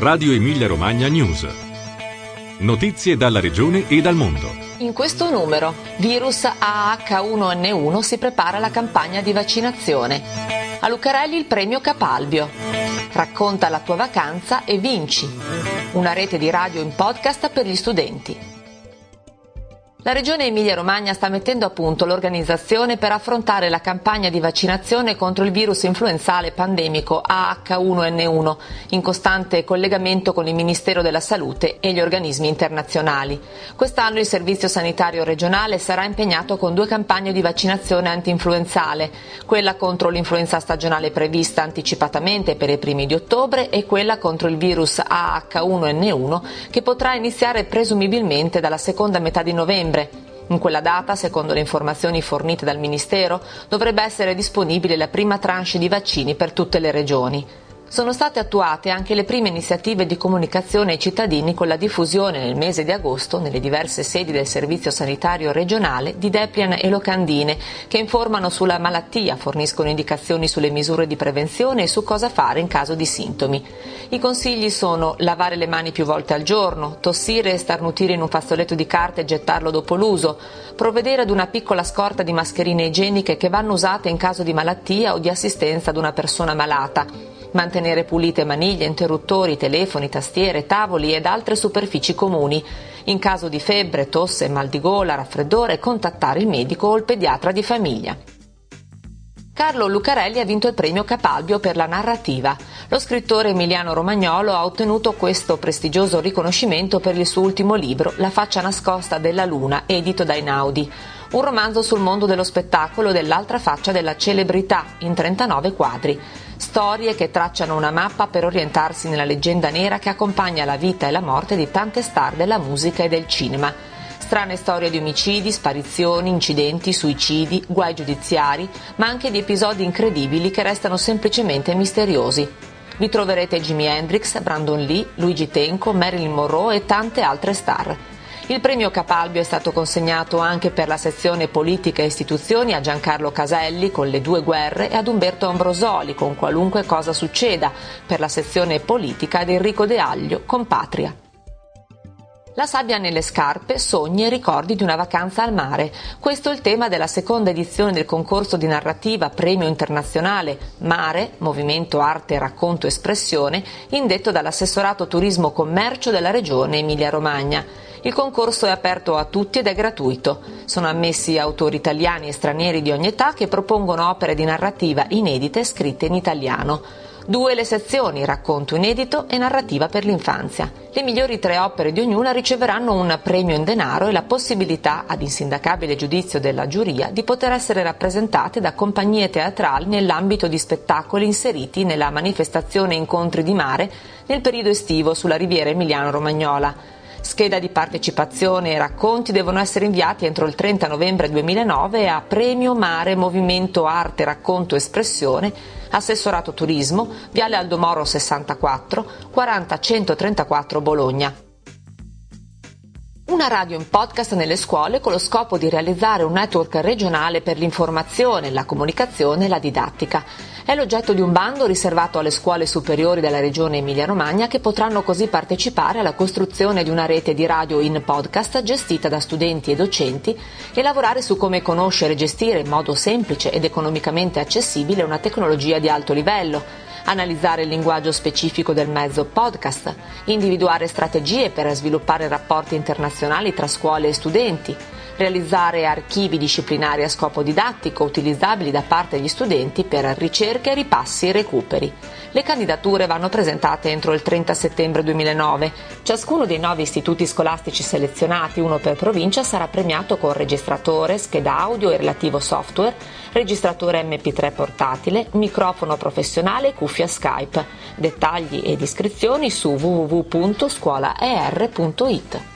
Radio Emilia Romagna News. Notizie dalla regione e dal mondo. In questo numero, virus AH1N1 si prepara la campagna di vaccinazione. A Lucarelli il premio Capalbio. Racconta la tua vacanza e vinci. Una rete di radio in podcast per gli studenti. La Regione Emilia-Romagna sta mettendo a punto l'organizzazione per affrontare la campagna di vaccinazione contro il virus influenzale pandemico AH1N1, in costante collegamento con il Ministero della Salute e gli organismi internazionali. Quest'anno il Servizio Sanitario Regionale sarà impegnato con 2 campagne di vaccinazione anti-influenzale, quella contro l'influenza stagionale prevista anticipatamente per i primi di ottobre e quella contro il virus AH1N1 che potrà iniziare presumibilmente dalla seconda metà di novembre. In quella data, secondo le informazioni fornite dal Ministero, dovrebbe essere disponibile la prima tranche di vaccini per tutte le regioni. Sono state attuate anche le prime iniziative di comunicazione ai cittadini con la diffusione nel mese di agosto, nelle diverse sedi del Servizio Sanitario Regionale, di Deplian e locandine che informano sulla malattia, forniscono indicazioni sulle misure di prevenzione e su cosa fare in caso di sintomi. I consigli sono lavare le mani più volte al giorno, tossire e starnutire in un fazzoletto di carta e gettarlo dopo l'uso, provvedere ad una piccola scorta di mascherine igieniche che vanno usate in caso di malattia o di assistenza ad una persona malata, mantenere pulite maniglie, interruttori, telefoni, tastiere, tavoli ed altre superfici comuni. In caso di febbre, tosse, mal di gola, raffreddore, contattare il medico o il pediatra di famiglia. Carlo Lucarelli ha vinto il premio Capalbio per la narrativa. Lo scrittore emiliano romagnolo ha ottenuto questo prestigioso riconoscimento per il suo ultimo libro, La faccia nascosta della luna, edito da Einaudi. Un romanzo sul mondo dello spettacolo dell'altra faccia della celebrità, in 39 quadri. Storie che tracciano una mappa per orientarsi nella leggenda nera che accompagna la vita e la morte di tante star della musica e del cinema. Strane storie di omicidi, sparizioni, incidenti, suicidi, guai giudiziari, ma anche di episodi incredibili che restano semplicemente misteriosi. Vi troverete Jimi Hendrix, Brandon Lee, Luigi Tenco, Marilyn Monroe e tante altre star. Il premio Capalbio è stato consegnato anche per la sezione Politica e Istituzioni a Giancarlo Caselli con Le due guerre e ad Umberto Ambrosoli con Qualunque cosa succeda, per la sezione Politica ad Enrico De Aglio con Patria. La sabbia nelle scarpe, sogni e ricordi di una vacanza al mare. Questo è il tema della seconda edizione del concorso di narrativa Premio Internazionale Mare, Movimento Arte, Racconto, Espressione, indetto dall'Assessorato Turismo Commercio della Regione Emilia-Romagna. Il concorso è aperto a tutti ed è gratuito. Sono ammessi autori italiani e stranieri di ogni età che propongono opere di narrativa inedite scritte in italiano. 2 le sezioni, racconto inedito e narrativa per l'infanzia. Le migliori 3 opere di ognuna riceveranno un premio in denaro e la possibilità, ad insindacabile giudizio della giuria, di poter essere rappresentate da compagnie teatrali nell'ambito di spettacoli inseriti nella manifestazione Incontri di Mare nel periodo estivo sulla riviera emiliano-romagnola. Scheda di partecipazione e racconti devono essere inviati entro il 30 novembre 2009 a Premio Mare Movimento Arte Racconto Espressione, Assessorato Turismo, Viale Aldo Moro 64, 40 134 Bologna. Una radio in podcast nelle scuole con lo scopo di realizzare un network regionale per l'informazione, la comunicazione e la didattica. È l'oggetto di un bando riservato alle scuole superiori della regione Emilia-Romagna che potranno così partecipare alla costruzione di una rete di radio in podcast gestita da studenti e docenti e lavorare su come conoscere e gestire in modo semplice ed economicamente accessibile una tecnologia di alto livello, analizzare il linguaggio specifico del mezzo podcast, individuare strategie per sviluppare rapporti internazionali tra scuole e studenti, realizzare archivi disciplinari a scopo didattico utilizzabili da parte degli studenti per ricerche, ripassi e recuperi. Le candidature vanno presentate entro il 30 settembre 2009. Ciascuno dei 9 istituti scolastici selezionati, uno per provincia, sarà premiato con registratore, scheda audio e relativo software, registratore MP3 portatile, microfono professionale e cuffia Skype. Dettagli ed iscrizioni su www.scuolaer.it.